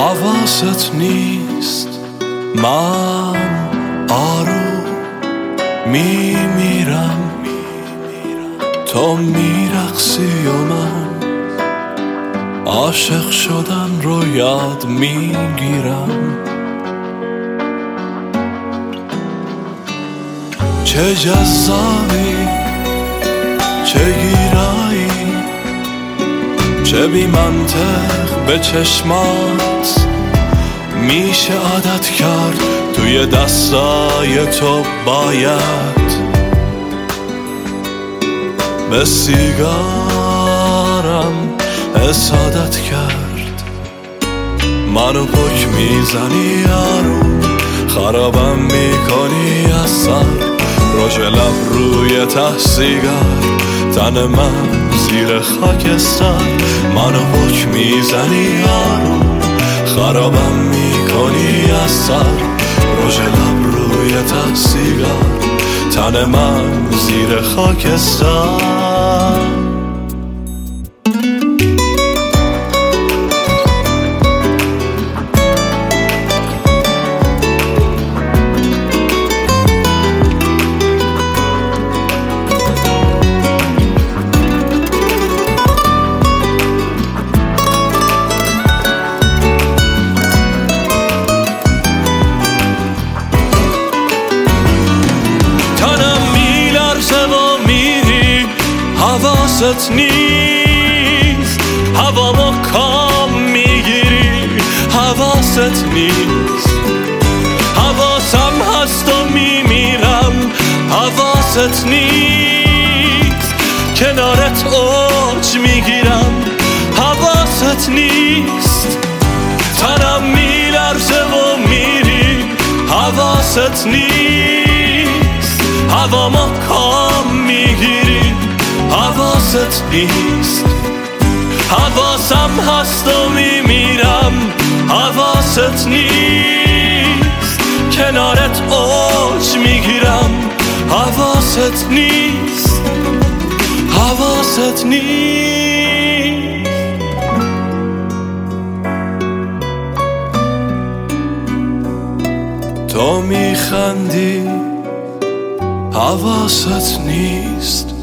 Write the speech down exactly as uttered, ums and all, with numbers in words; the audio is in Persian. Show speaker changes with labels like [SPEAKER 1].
[SPEAKER 1] حواست نیست من آروم میمیرم، تو میرقصی و من عاشق شدن رو یاد میگیرم. چه جذابی، چه گیرایی، چه بی منطق به چشمات میشه عادت کرد. توی دستای تو باید به سیگارم حسادت کرد. منو پک میزنی آروم، خرابم میکنی از سر. رژ لب روی ته سیگار، تن من زیر خاکستر. منو پک میزنی آروم، خرابم میکنی از سر. رژ لب روی ته سیگار، تن من زیر خاکستر. حواست نیست هوامو کام میگیری، حواست نیست حواسم هست و میمیرم. حواست نیست کنارت اوج میگیرم، حواست نیست تنم میلرزه و میری. حواست نیست هوامو کام میگیری، حواست نیست حواسم هست و میمیرم. حواست نیست کنارت اوج میگیرم، حواست نیست حواست نیست. تو میخندی، حواست نیست